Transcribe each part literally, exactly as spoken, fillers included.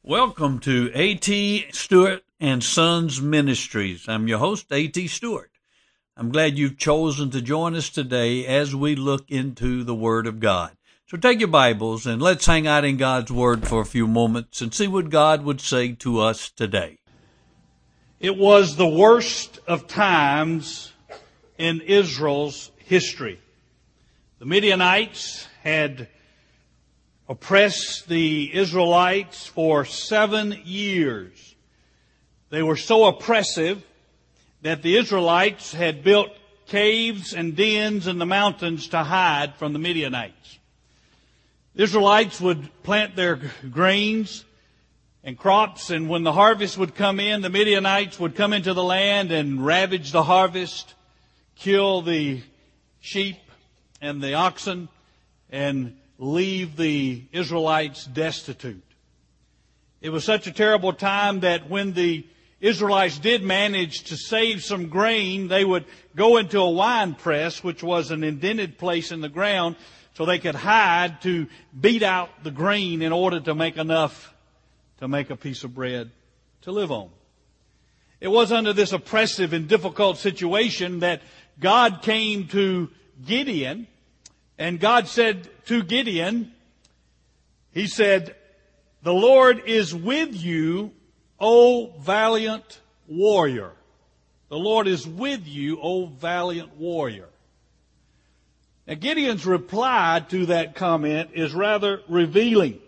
Welcome to A T. Stewart and Sons Ministries. I'm your host, A T. Stewart. I'm glad you've chosen to join us today as we look into the Word of God. So take your Bibles and let's hang out in God's Word for a few moments and see what God would say to us today. It was the worst of times in Israel's history. The Midianites had oppressed the Israelites for seven years. They were so oppressive that the Israelites had built caves and dens in the mountains to hide from the Midianites. The Israelites would plant their grains and crops, and when the harvest would come in, the Midianites would come into the land and ravage the harvest, kill the sheep and the oxen, and leave the Israelites destitute. It was such a terrible time that when the Israelites did manage to save some grain, they would go into a wine press, which was an indented place in the ground, so they could hide to beat out the grain in order to make enough to make a piece of bread to live on. It was under this oppressive and difficult situation that God came to Gideon, and God said to Gideon, He said, "The Lord is with you, O valiant warrior." The Lord is with you, O valiant warrior. Now Gideon's reply to that comment is rather revealing.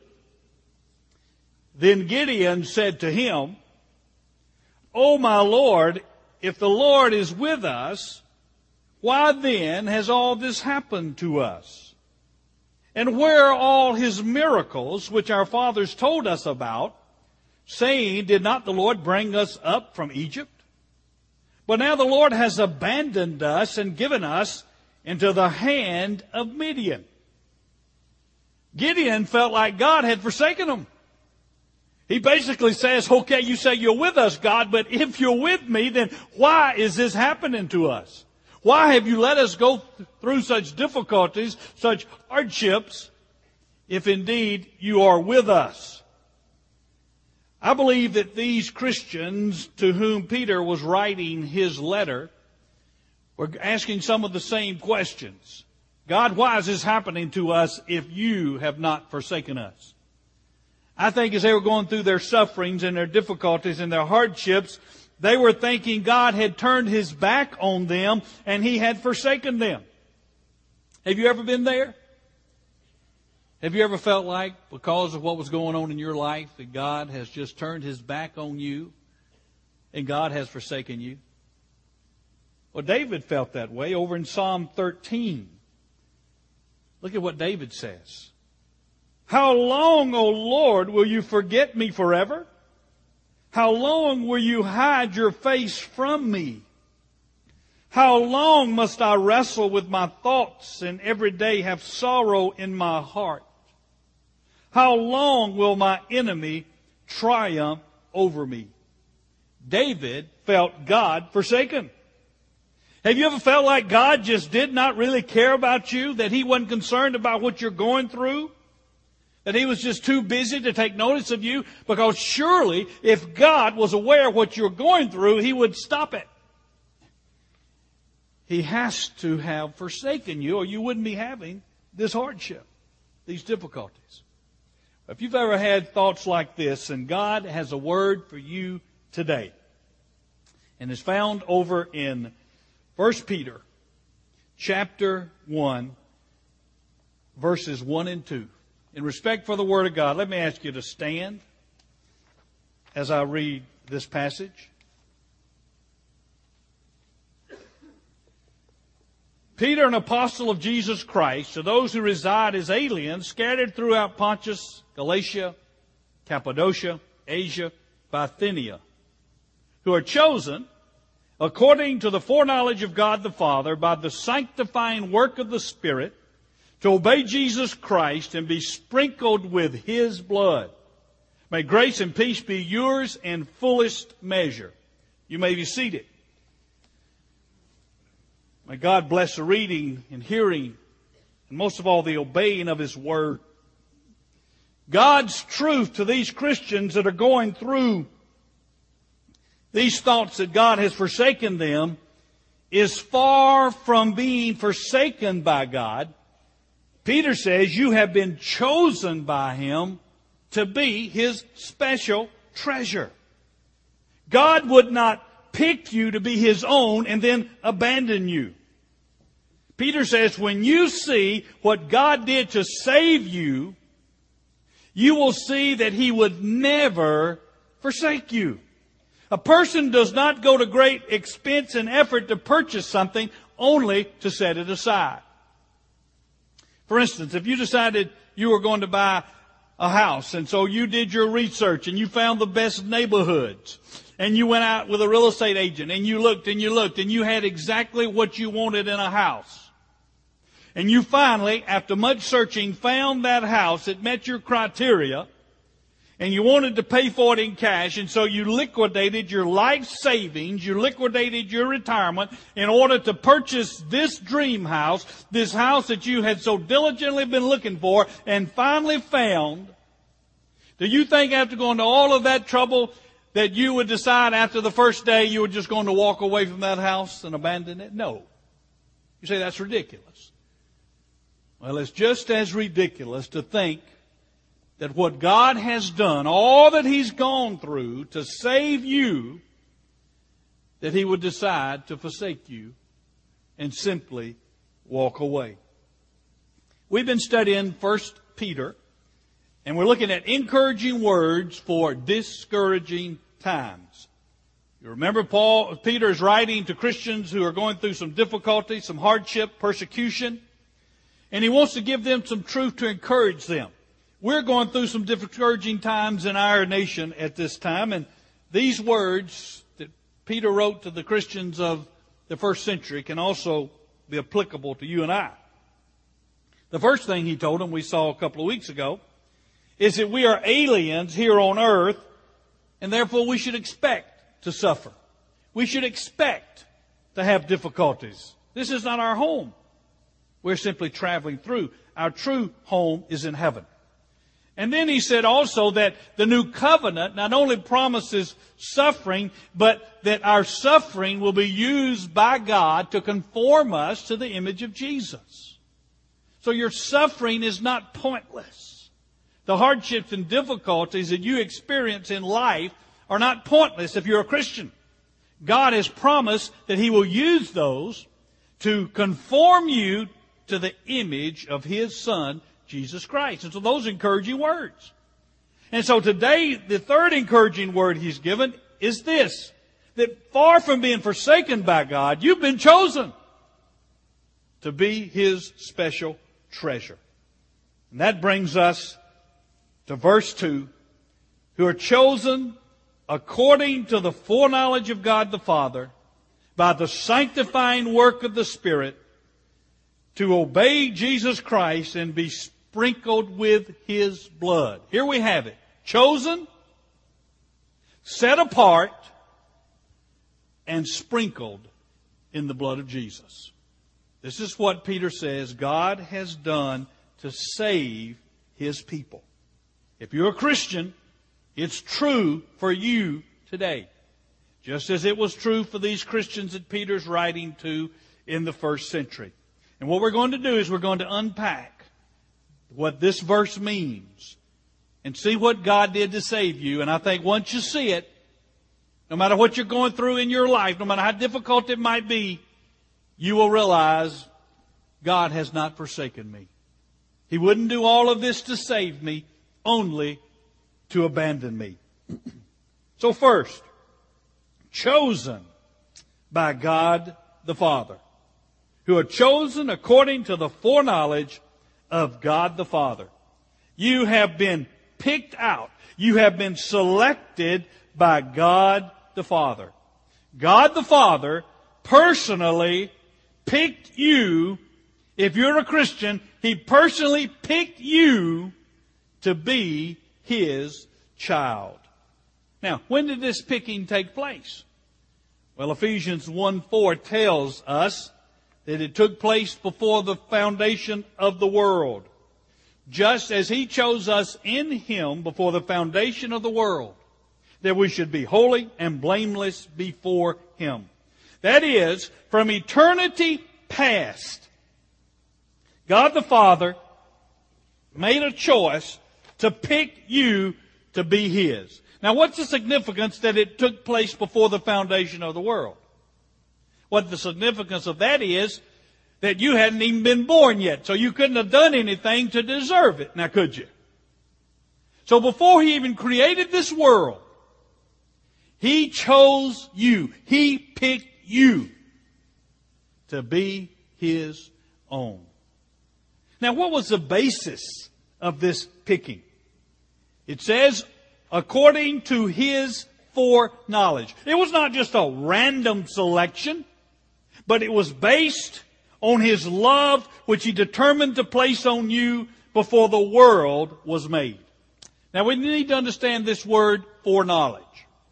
Then Gideon said to him, "O my Lord, if the Lord is with us, why then has all this happened to us? And where are all His miracles which our fathers told us about, saying, did not the Lord bring us up from Egypt? But now the Lord has abandoned us and given us into the hand of Midian." Gideon felt like God had forsaken him. He basically says, okay, you say you're with us, God, but if you're with me, then why is this happening to us? Why have you let us go through such difficulties, such hardships, if indeed you are with us? I believe that these Christians to whom Peter was writing his letter were asking some of the same questions. God, why is this happening to us if you have not forsaken us? I think as they were going through their sufferings and their difficulties and their hardships, they were thinking God had turned His back on them and He had forsaken them. Have you ever been there? Have you ever felt like because of what was going on in your life that God has just turned His back on you and God has forsaken you? Well, David felt that way over in Psalm thirteen. Look at what David says. "How long, O Lord, will you forget me forever? How long will you hide your face from me? How long must I wrestle with my thoughts and every day have sorrow in my heart? How long will my enemy triumph over me?" David felt God forsaken. Have you ever felt like God just did not really care about you? That He wasn't concerned about what you're going through? That He was just too busy to take notice of you? Because surely if God was aware of what you're going through, He would stop it. He has to have forsaken you or you wouldn't be having this hardship, these difficulties. If you've ever had thoughts like this, then God has a word for you today. And it's found over in First Peter chapter one, verses one and two. In respect for the Word of God, let me ask you to stand as I read this passage. Peter, an apostle of Jesus Christ, to those who reside as aliens scattered throughout Pontus, Galatia, Cappadocia, Asia, Bithynia, who are chosen according to the foreknowledge of God the Father by the sanctifying work of the Spirit, to obey Jesus Christ and be sprinkled with His blood. May grace and peace be yours in fullest measure. You may be seated. May God bless the reading and hearing, and most of all the obeying of His Word. God's truth to these Christians that are going through these thoughts that God has forsaken them is far from being forsaken by God. Peter says you have been chosen by Him to be His special treasure. God would not pick you to be His own and then abandon you. Peter says when you see what God did to save you, you will see that He would never forsake you. A person does not go to great expense and effort to purchase something only to set it aside. For instance, if you decided you were going to buy a house, and so you did your research and you found the best neighborhoods, and you went out with a real estate agent and you looked and you looked and you had exactly what you wanted in a house. And you finally, after much searching, found that house that met your criteria, and you wanted to pay for it in cash, and so you liquidated your life savings, you liquidated your retirement in order to purchase this dream house, this house that you had so diligently been looking for and finally found. Do you think after going to all of that trouble that you would decide after the first day you were just going to walk away from that house and abandon it? No. You say that's ridiculous. Well, it's just as ridiculous to think that what God has done, all that He's gone through to save you, that He would decide to forsake you and simply walk away. We've been studying First Peter, and we're looking at encouraging words for discouraging times. You remember Paul, Peter is writing to Christians who are going through some difficulty, some hardship, persecution, and he wants to give them some truth to encourage them. We're going through some discouraging times in our nation at this time, and these words that Peter wrote to the Christians of the first century can also be applicable to you and I. The first thing he told them, we saw a couple of weeks ago, is that we are aliens here on earth, and therefore we should expect to suffer. We should expect to have difficulties. This is not our home. We're simply traveling through. Our true home is in heaven. And then he said also that the new covenant not only promises suffering, but that our suffering will be used by God to conform us to the image of Jesus. So your suffering is not pointless. The hardships and difficulties that you experience in life are not pointless if you're a Christian. God has promised that He will use those to conform you to the image of His Son, Jesus Christ. And so those encouraging words. And so today, the third encouraging word He's given is this, that far from being forsaken by God, you've been chosen to be His special treasure. And that brings us to verse two, who are chosen according to the foreknowledge of God the Father by the sanctifying work of the Spirit to obey Jesus Christ and be sprinkled with His blood. Here we have it. Chosen, set apart, and sprinkled in the blood of Jesus. This is what Peter says God has done to save His people. If you're a Christian, it's true for you today. Just as it was true for these Christians that Peter's writing to in the first century. And what we're going to do is we're going to unpack what this verse means and see what God did to save you. And I think once you see it, no matter what you're going through in your life, no matter how difficult it might be, you will realize God has not forsaken me. He wouldn't do all of this to save me, only to abandon me. So first, chosen by God the Father, who are chosen according to the foreknowledge of God the Father. You have been picked out. You have been selected by God the Father. God the Father personally picked you. If you're a Christian, He personally picked you to be His child. Now, when did this picking take place? Well, Ephesians one four tells us that it took place before the foundation of the world. just as He chose us in Him before the foundation of the world, that we should be holy and blameless before Him. That is, from eternity past, God the Father made a choice to pick you to be His. Now, what's the significance that it took place before the foundation of the world? What the significance of that is that you hadn't even been born yet, so you couldn't have done anything to deserve it. Now, could you? So before He even created this world, He chose you. He picked you to be His own. Now, what was the basis of this picking? It says, according to His foreknowledge. It was not just a random selection, but it was based on His love, which He determined to place on you before the world was made. Now, we need to understand this word foreknowledge.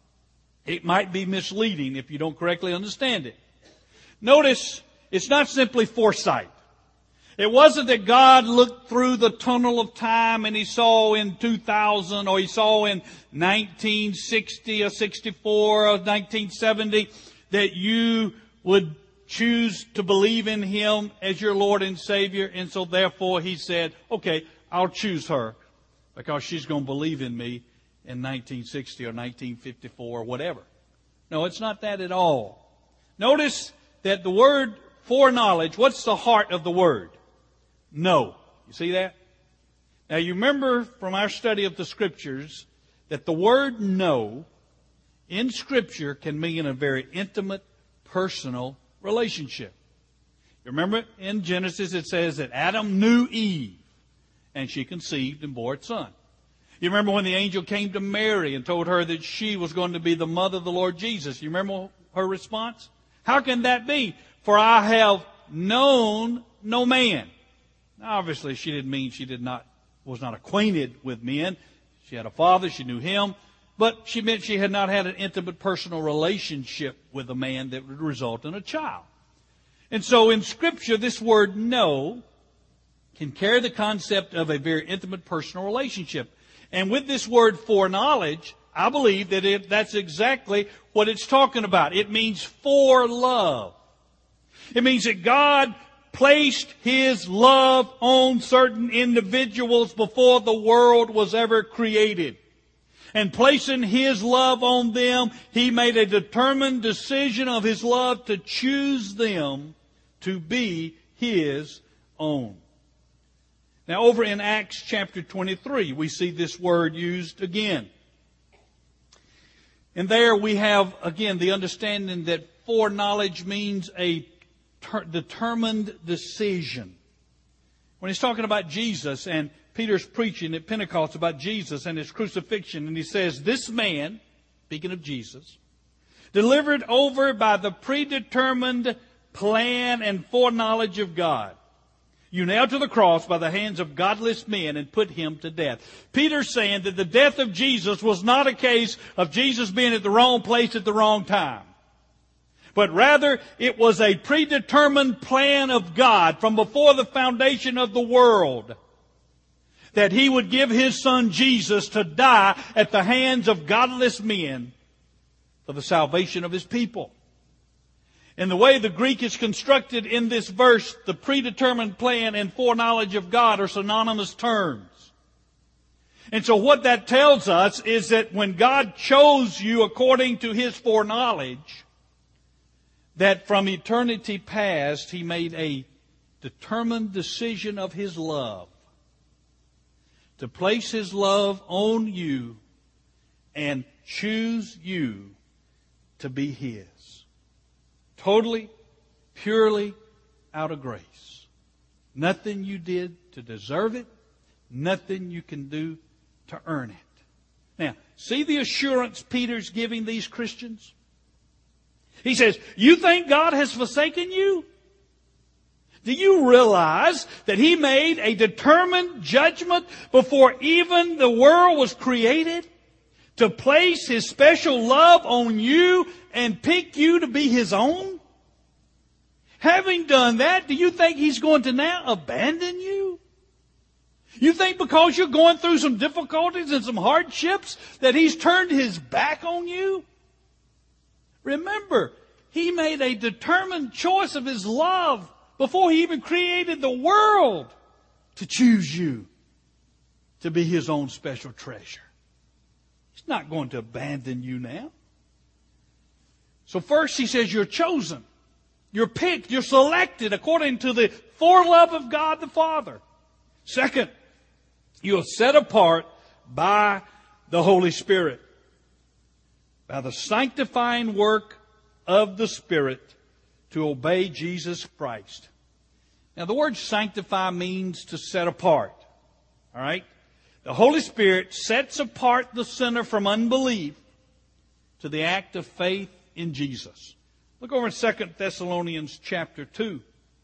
It might be misleading if you don't correctly understand it. Notice, it's not simply foresight. It wasn't that God looked through the tunnel of time and He saw in two thousand or He saw in nineteen sixty or sixty-four or nineteen seventy that you would choose to believe in Him as your Lord and Savior. And so therefore He said, okay, I'll choose her because she's going to believe in me in nineteen sixty or nineteen fifty-four or whatever. No, it's not that at all. Notice that the word foreknowledge, what's the heart of the word? Know. You see that? Now you remember from our study of the Scriptures that the word know in Scripture can mean a very intimate, personal relationship. You remember in Genesis it says that Adam knew Eve and she conceived and bore a son. You remember when the angel came to Mary and told her that she was going to be the mother of the Lord Jesus. You remember her response? How can that be? For I have known no man. Now, obviously, she didn't mean she did not was not acquainted with men. She had a father, she knew him, but she meant she had not had an intimate personal relationship with a man that would result in a child. And so in Scripture, this word know can carry the concept of a very intimate personal relationship. And with this word foreknowledge, I believe that it, that's exactly what it's talking about. It means for love. It means that God placed His love on certain individuals before the world was ever created. And placing His love on them, He made a determined decision of His love to choose them to be His own. Now over in Acts chapter twenty-three, we see this word used again. And there we have, again, the understanding that foreknowledge means a ter- determined decision. When he's talking about Jesus, and Peter's preaching at Pentecost about Jesus and His crucifixion, and he says, this man, speaking of Jesus, delivered over by the predetermined plan and foreknowledge of God, you nailed to the cross by the hands of godless men and put Him to death. Peter's saying that the death of Jesus was not a case of Jesus being at the wrong place at the wrong time. But rather, it was a predetermined plan of God from before the foundation of the world that He would give His Son Jesus to die at the hands of godless men for the salvation of His people. And the way the Greek is constructed in this verse, the predetermined plan and foreknowledge of God are synonymous terms. And so what that tells us is that when God chose you according to His foreknowledge, that from eternity past He made a determined decision of His love to place His love on you and choose you to be His. Totally, purely out of grace. Nothing you did to deserve it. Nothing you can do to earn it. Now, see the assurance Peter's giving these Christians? He says, you think God has forsaken you? Do you realize that He made a determined judgment before even the world was created to place His special love on you and pick you to be His own? Having done that, do you think He's going to now abandon you? You think because you're going through some difficulties and some hardships that He's turned His back on you? Remember, He made a determined choice of His love before He even created the world to choose you to be His own special treasure. He's not going to abandon you now. So first He says you're chosen. You're picked. You're selected according to the forelove of God the Father. Second, you are set apart by the Holy Spirit. By the sanctifying work of the Spirit to obey Jesus Christ. Now the word sanctify means to set apart. All right? The Holy Spirit sets apart the sinner from unbelief to the act of faith in Jesus. Look over in Second Thessalonians chapter two,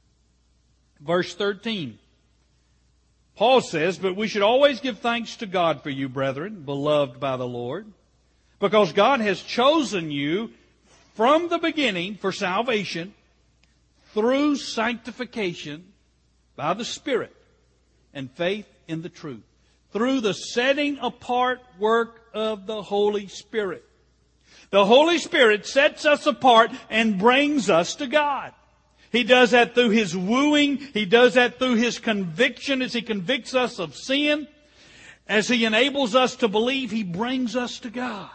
verse thirteen. Paul says, "But we should always give thanks to God for you, brethren, beloved by the Lord, because God has chosen you from the beginning for salvation through sanctification by the Spirit and faith in the truth." Through the setting apart work of the Holy Spirit. The Holy Spirit sets us apart and brings us to God. He does that through His wooing. He does that through His conviction as He convicts us of sin. As He enables us to believe, He brings us to God.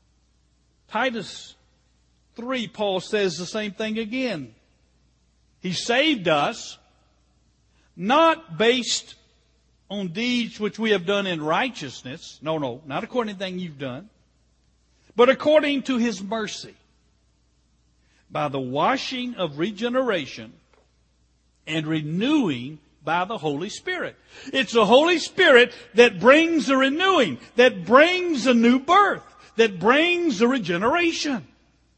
Titus three, Paul says the same thing again. He saved us not based on deeds which we have done in righteousness. No, no, not according to anything you've done. But according to His mercy. By the washing of regeneration and renewing by the Holy Spirit. It's the Holy Spirit that brings the renewing, that brings a new birth, that brings the regeneration.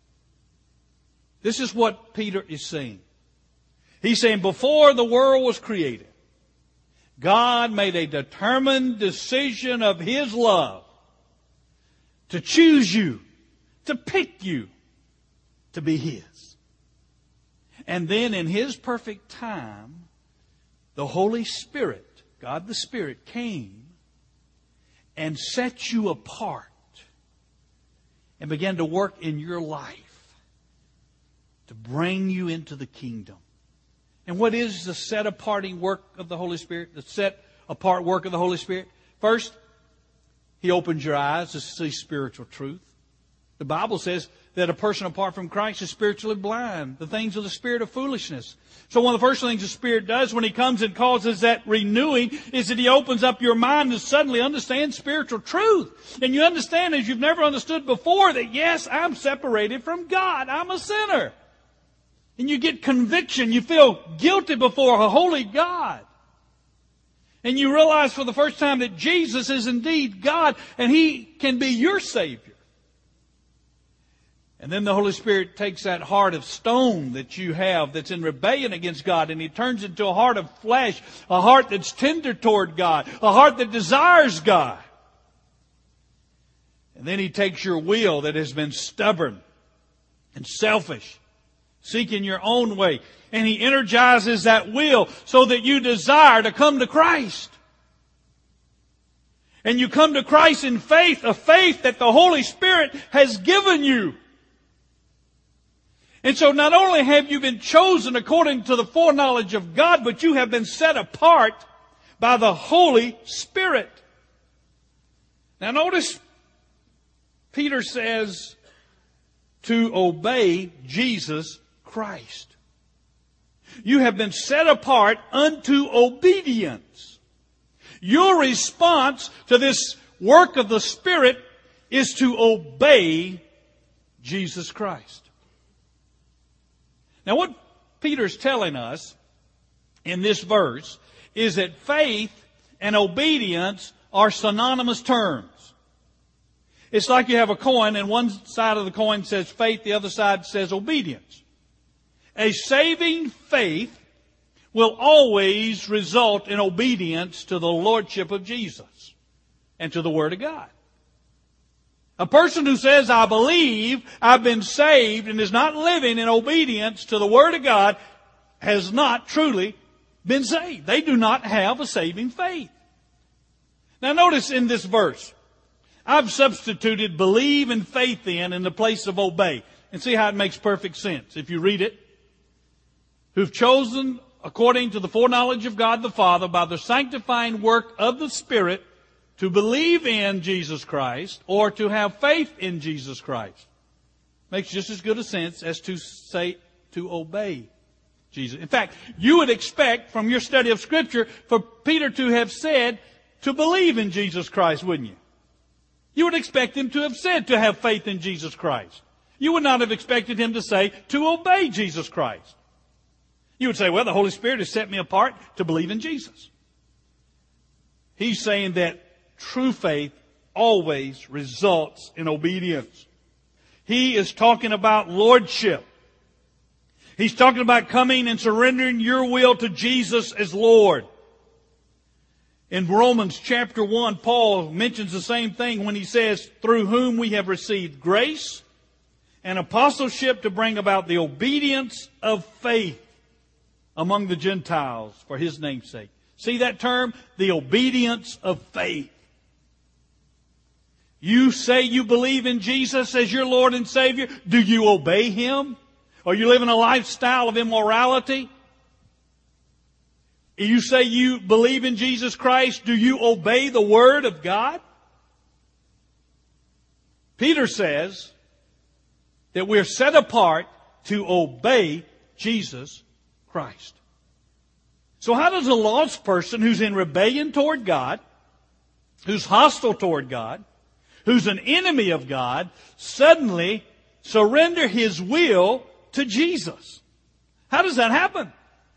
This is what Peter is saying. He's saying before the world was created, God made a determined decision of His love to choose you, to pick you, to be His. And then in His perfect time, the Holy Spirit, God the Spirit, came and set you apart and began to work in your life to bring you into the kingdom. And what is the set aparting work of the Holy Spirit? The set apart work of the Holy Spirit? First, He opens your eyes to see spiritual truth. The Bible says that a person apart from Christ is spiritually blind. The things of the Spirit of foolishness. So one of the first things the Spirit does when He comes and causes that renewing is that He opens up your mind to suddenly understand spiritual truth. And you understand as you've never understood before that yes, I'm separated from God. I'm a sinner. And you get conviction. You feel guilty before a holy God. And you realize for the first time that Jesus is indeed God and He can be your Savior. And then the Holy Spirit takes that heart of stone that you have that's in rebellion against God and He turns it into a heart of flesh, a heart that's tender toward God, a heart that desires God. And then He takes your will that has been stubborn and selfish, seeking your own way, and He energizes that will so that you desire to come to Christ. And you come to Christ in faith, a faith that the Holy Spirit has given you. And so not only have you been chosen according to the foreknowledge of God, but you have been set apart by the Holy Spirit. Now notice Peter says to obey Jesus Christ. You have been set apart unto obedience. Your response to this work of the Spirit is to obey Jesus Christ. Now what Peter's telling us in this verse is that faith and obedience are synonymous terms. It's like you have a coin and one side of the coin says faith, the other side says obedience. A saving faith will always result in obedience to the Lordship of Jesus and to the Word of God. A person who says, I believe, I've been saved, and is not living in obedience to the Word of God has not truly been saved. They do not have a saving faith. Now notice in this verse, I've substituted believe and faith in in the place of obey. And see how it makes perfect sense if you read it. Who've chosen according to the foreknowledge of God the Father by the sanctifying work of the Spirit to believe in Jesus Christ or to have faith in Jesus Christ. Makes just as good a sense as to say to obey Jesus. In fact, you would expect from your study of Scripture for Peter to have said to believe in Jesus Christ, wouldn't you? You would expect him to have said to have faith in Jesus Christ. You would not have expected him to say to obey Jesus Christ. You would say, well, the Holy Spirit has set me apart to believe in Jesus. He's saying that true faith always results in obedience. He is talking about lordship. He's talking about coming and surrendering your will to Jesus as Lord. In Romans chapter one, Paul mentions the same thing when he says, through whom we have received grace and apostleship to bring about the obedience of faith among the Gentiles for His name's sake. See that term? The obedience of faith. You say you believe in Jesus as your Lord and Savior. Do you obey Him? Are you living a lifestyle of immorality? You say you believe in Jesus Christ. Do you obey the Word of God? Peter says that we're set apart to obey Jesus Christ. So how does a lost person who's in rebellion toward God, who's hostile toward God, who's an enemy of God, suddenly surrender his will to Jesus? How does that happen?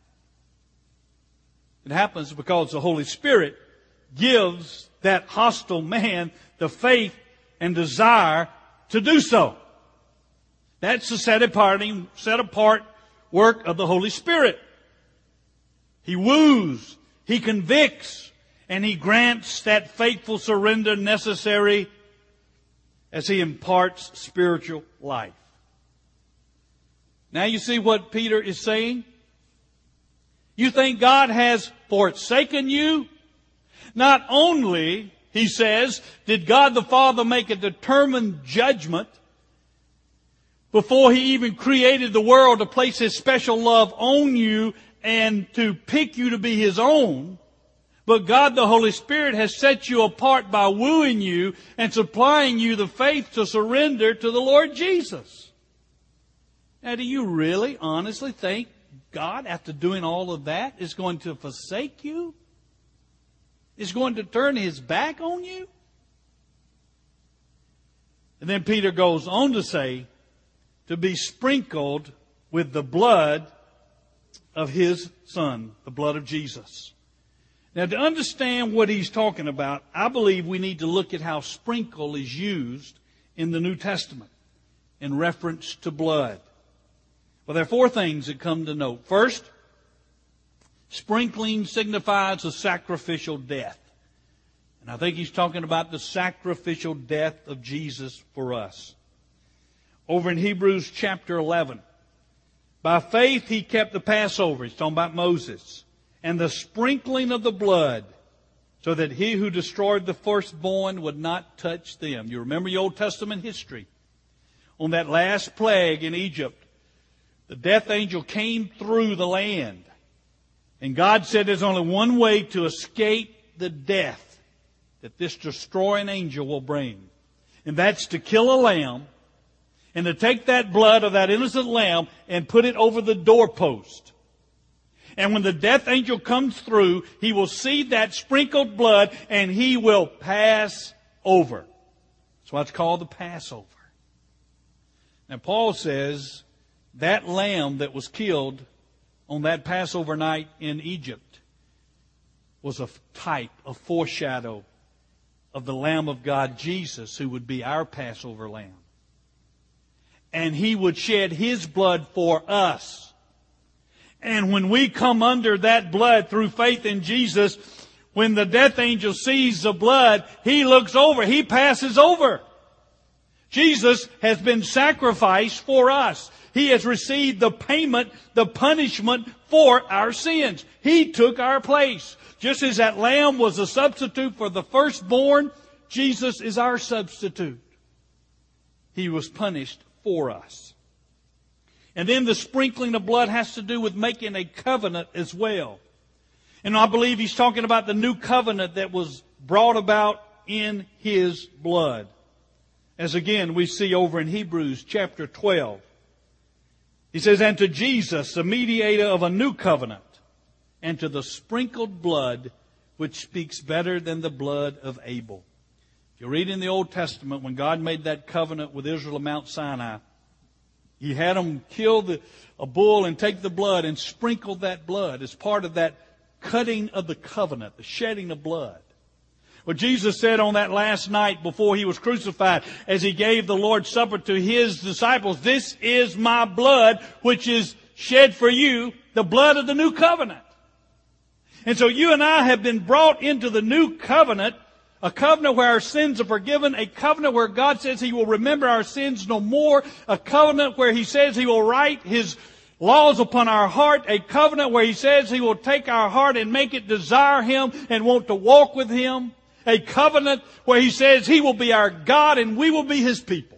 It happens because the Holy Spirit gives that hostile man the faith and desire to do so. That's the set apart, set apart work of the Holy Spirit. He woos, He convicts, and He grants that faithful surrender necessary as He imparts spiritual life. Now you see what Peter is saying? You think God has forsaken you? Not only, he says, did God the Father make a determined judgment before He even created the world to place His special love on you and to pick you to be His own, but God the Holy Spirit has set you apart by wooing you and supplying you the faith to surrender to the Lord Jesus. Now, do you really honestly think God, after doing all of that, is going to forsake you? Is going to turn His back on you? And then Peter goes on to say, to be sprinkled with the blood of His Son, the blood of Jesus. Now, to understand what he's talking about, I believe we need to look at how sprinkle is used in the New Testament in reference to blood. Well, there are four things that come to note. First, sprinkling signifies a sacrificial death. And I think he's talking about the sacrificial death of Jesus for us. Over in Hebrews chapter eleven, by faith he kept the Passover. He's talking about Moses. And the sprinkling of the blood, so that he who destroyed the firstborn would not touch them. You remember your Old Testament history. On that last plague in Egypt, the death angel came through the land. And God said there's only one way to escape the death that this destroying angel will bring. And that's to kill a lamb and to take that blood of that innocent lamb and put it over the doorpost. And when the death angel comes through, he will see that sprinkled blood and he will pass over. That's why it's called the Passover. Now Paul says that lamb that was killed on that Passover night in Egypt was a type, a foreshadow of the Lamb of God, Jesus, who would be our Passover lamb. And He would shed His blood for us. And when we come under that blood through faith in Jesus, when the death angel sees the blood, he looks over, he passes over. Jesus has been sacrificed for us. He has received the payment, the punishment for our sins. He took our place. Just as that lamb was a substitute for the firstborn, Jesus is our substitute. He was punished for us. And then the sprinkling of blood has to do with making a covenant as well. And I believe he's talking about the new covenant that was brought about in His blood. As again we see over in Hebrews chapter twelve. He says, and to Jesus, the mediator of a new covenant, and to the sprinkled blood, which speaks better than the blood of Abel. If you read in the Old Testament, when God made that covenant with Israel at Mount Sinai, He had them kill the, a bull and take the blood and sprinkle that blood as part of that cutting of the covenant, the shedding of blood. Well, Jesus said on that last night before He was crucified, as He gave the Lord's Supper to His disciples, this is my blood which is shed for you, the blood of the new covenant. And so you and I have been brought into the new covenant, a covenant where our sins are forgiven, a covenant where God says He will remember our sins no more, a covenant where He says He will write His laws upon our heart, a covenant where He says He will take our heart and make it desire Him and want to walk with Him. A covenant where He says He will be our God and we will be His people.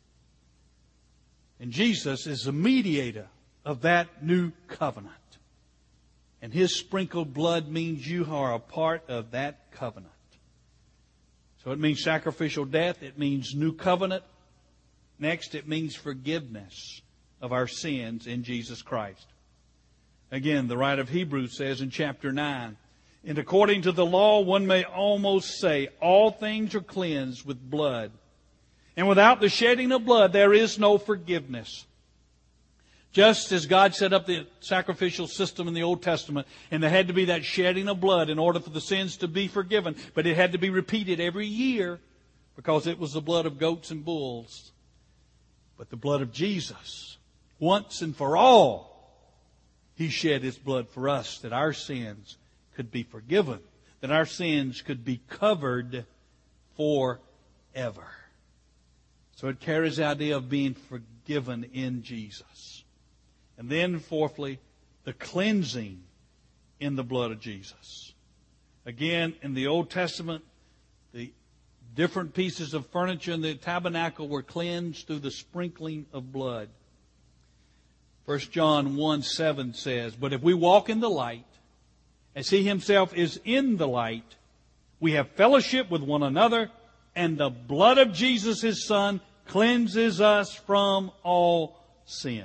And Jesus is the mediator of that new covenant. And His sprinkled blood means you are a part of that covenant. So it means sacrificial death. It means new covenant. Next, it means forgiveness of our sins in Jesus Christ. Again, the writer of Hebrews says in chapter nine, and according to the law, one may almost say, all things are cleansed with blood. And without the shedding of blood, there is no forgiveness. Just as God set up the sacrificial system in the Old Testament, and there had to be that shedding of blood in order for the sins to be forgiven, but it had to be repeated every year because it was the blood of goats and bulls. But the blood of Jesus, once and for all, He shed His blood for us that our sins could be forgiven, that our sins could be covered forever. So it carries the idea of being forgiven in Jesus. And then fourthly, the cleansing in the blood of Jesus. Again, in the Old Testament, the different pieces of furniture in the tabernacle were cleansed through the sprinkling of blood. First John one seven says, but if we walk in the light, as He Himself is in the light, we have fellowship with one another, and the blood of Jesus, His Son, cleanses us from all sin.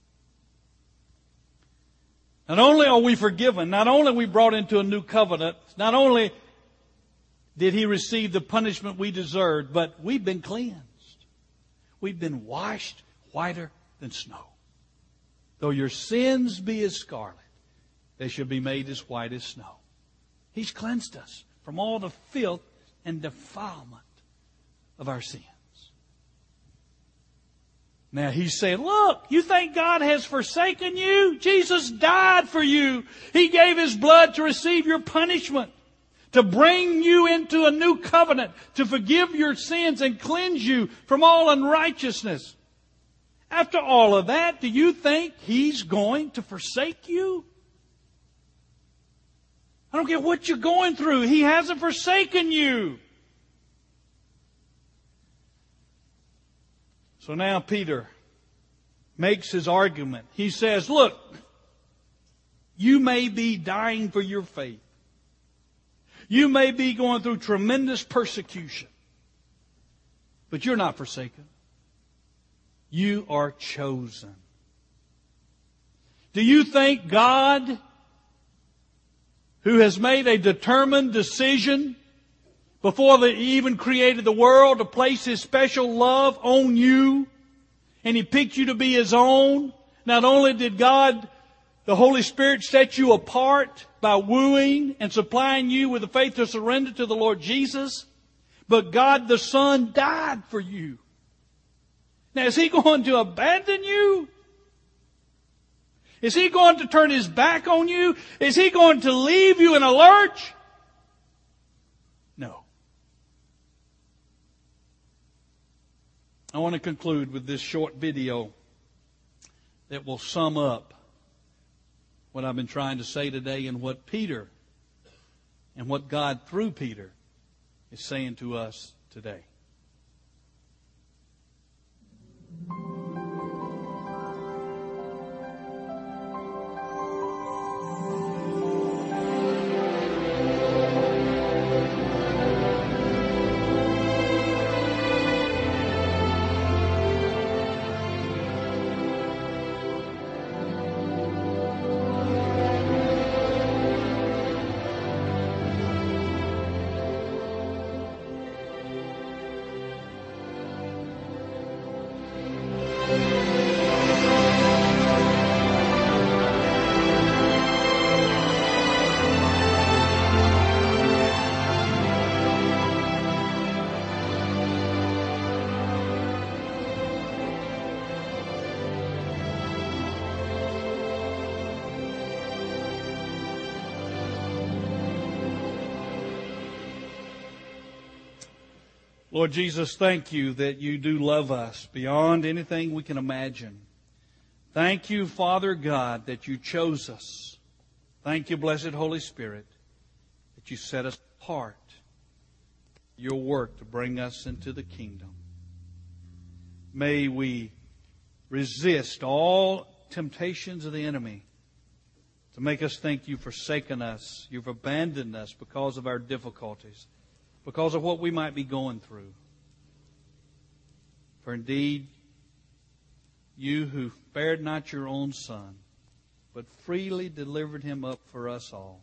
Not only are we forgiven, not only are we brought into a new covenant, not only did He receive the punishment we deserved, but we've been cleansed. We've been washed whiter than snow. Though your sins be as scarlet, they shall be made as white as snow. He's cleansed us from all the filth and defilement of our sins. Now He's saying, look, you think God has forsaken you? Jesus died for you. He gave His blood to receive your punishment, to bring you into a new covenant, to forgive your sins and cleanse you from all unrighteousness. After all of that, do you think He's going to forsake you? I don't care what you're going through. He hasn't forsaken you. So now Peter makes his argument. He says, look, you may be dying for your faith. You may be going through tremendous persecution. But you're not forsaken. You are chosen. Do you think God, who has made a determined decision before He even created the world to place His special love on you, and He picked you to be His own, not only did God, the Holy Spirit, set you apart by wooing and supplying you with the faith to surrender to the Lord Jesus, but God the Son died for you. Now, is He going to abandon you? Is He going to turn His back on you? Is He going to leave you in a lurch? No. I want to conclude with this short video that will sum up what I've been trying to say today and what Peter and what God through Peter is saying to us today. Lord Jesus, thank you that you do love us beyond anything we can imagine. Thank you, Father God, that you chose us. Thank you, blessed Holy Spirit, that you set us apart for your work to bring us into the kingdom. May we resist all temptations of the enemy to make us think you've forsaken us, you've abandoned us because of our difficulties, because of what we might be going through. For indeed, you who spared not your own Son, but freely delivered him up for us all,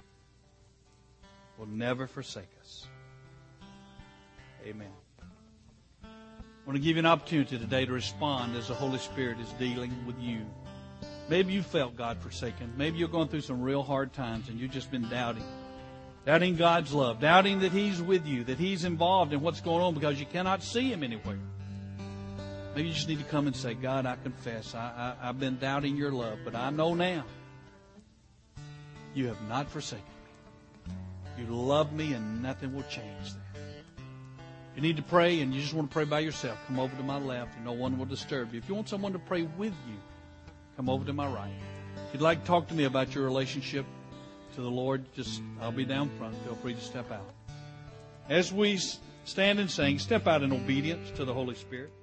will never forsake us. Amen. I want to give you an opportunity today to respond as the Holy Spirit is dealing with you. Maybe you felt God forsaken. Maybe you're going through some real hard times and you've just been doubting. Doubting God's love. Doubting that He's with you, that He's involved in what's going on because you cannot see Him anywhere. Maybe you just need to come and say, God, I confess, I, I, I've been doubting your love, but I know now you have not forsaken me. You love me and nothing will change that. If you need to pray and you just want to pray by yourself, come over to my left and no one will disturb you. If you want someone to pray with you, come over to my right. If you'd like to talk to me about your relationship to the Lord, just I'll be down front. Feel free to step out. As we stand and sing, step out in obedience to the Holy Spirit.